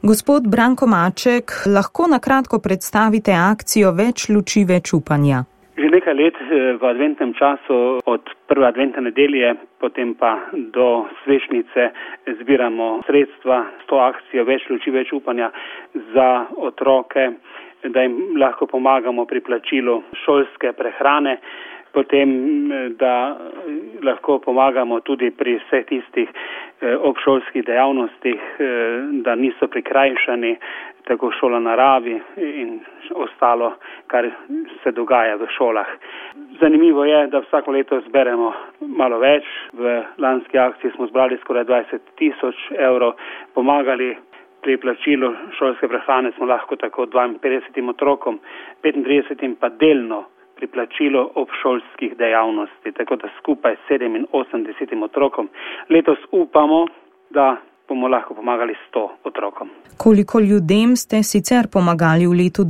Gospod Branko Maček, lahko na kratko predstavite akcijo Več luči, več upanja? Že nekaj let v adventnem času, od prve adventne nedelje, potem pa do svečnice, zbiramo sredstva s to akcijo Več luči, več upanja za otroke, da jim lahko pomagamo pri plačilu šolske prehrane, potem da lahko pomagamo tudi pri vseh tistih obšolskih dejavnostih, da niso prikrajšani, tako šola naravi in ostalo, kar se dogaja v šolah. Zanimivo je, da vsako leto zberemo malo več. V lanski akciji smo zbrali skoraj 20.000 evrov, pomagali pri plačilu šolske prehrane smo lahko tako 52 otrokom, 35 pa delno pri plačilu obšolskih dejavnosti, tako da skupaj 87 otrokom. Letos upamo, da bomo lahko pomagali 100 otrokom. Koliko ljudem ste sicer pomagali v letu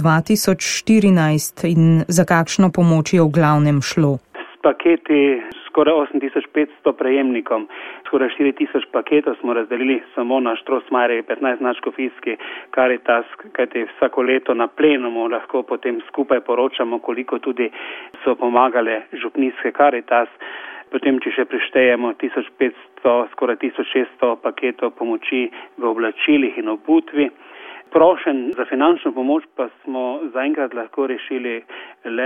2014 in za kakšno pomoč je v glavnem šlo? S paketi skoraj 8500 prejemnikom, skoraj 4000 paketov smo razdelili samo na Štrosmajerjevi 15 nadškofijski Karitas, kajti vsako leto na plenumu lahko potem skupaj poročamo, koliko tudi so pomagale župnijske Karitas. Potem, če še prištejemo 1500, skoraj 1600 paketov pomoči v oblačilih in obutvi. Prošen za finančno pomoč pa smo zaenkrat lahko rešili le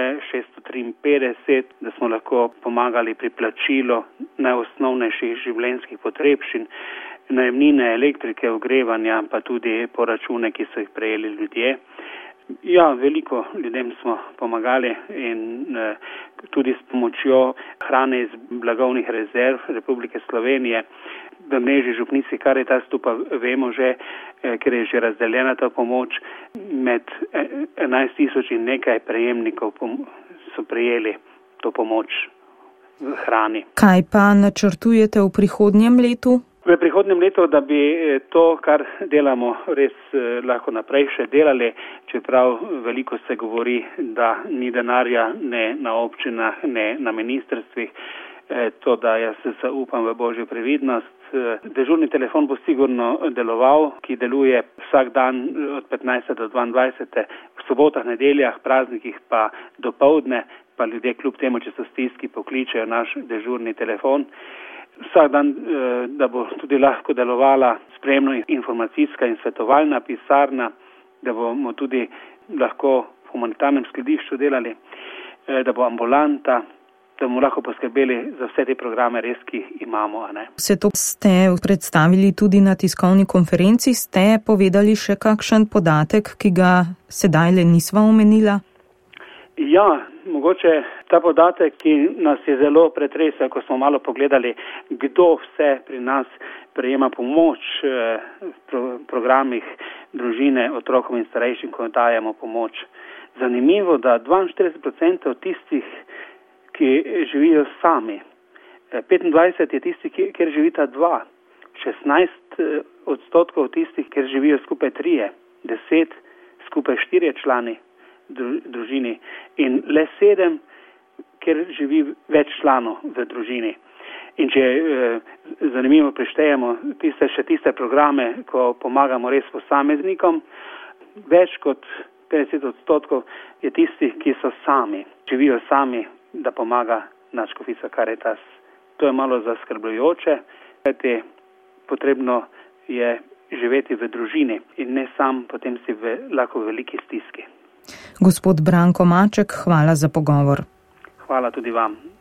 653, da smo lahko pomagali pri plačilu najosnovnejših življenjskih potrebščin, najemnine, elektrike, ogrevanja, pa tudi poračune, ki so jih prejeli ljudje. Ja, veliko ljudem smo pomagali in tudi s pomočjo hrane iz blagovnih rezerv Republike Slovenije. V mreži župnijskih Karitas tu pa vemo že, ker je že razdeljena ta pomoč, med 11.000 in nekaj prejemnikov so prejeli to pomoč v hrani. Kaj pa načrtujete v prihodnjem letu? V prihodnjem letu, da bi to, kar delamo, res lahko naprej še delali, čeprav veliko se govori, da ni denarja ne na občinah, ne na ministrstvih, to, da jaz se upam v Božjo previdnost. Dežurni telefon bo sigurno deloval, ki deluje vsak dan od 15. do 22. v sobotah, nedeljah, praznikih pa dopoldne, pa ljudje kljub temu, če so stiski, pokličejo naš dežurni telefon. Vsak dan, da bo tudi lahko delovala spremno informacijska in svetovalna pisarna, da bomo tudi lahko v humanitarnem skladišču delali, da bo ambulanta, da bomo lahko poskrbeli za vse te programe res, ki jih imamo. Vse to ste predstavili tudi na tiskovni konferenci. Ste povedali še kakšen podatek, ki ga sedaj le nisva omenila? Ja, mogoče ta podatek, ki nas je zelo pretresel, ko smo malo pogledali, kdo vse pri nas prejema pomoč v programih družine, otrokom in starejšim, ko dajemo pomoč. Zanimivo, da 42% tistih, ki živijo sami, 25% je tistih, kjer živita dva, 16% tistih, kjer živijo skupaj 3, 10 skupaj 4 člani družini in le 7, kjer živi več članov v družini. In če zanimivo prištejemo tiste programe, ko pomagamo res posameznikom, več kot 50% je tistih, ki so sami, živijo sami, da pomaga nadškofica Karitas. To je malo zaskrbljujoče, kajti potrebno je živeti v družini in ne sam, potem si lahko v veliki stiski. Gospod Branko Maček, hvala za pogovor. Hvala tudi vam.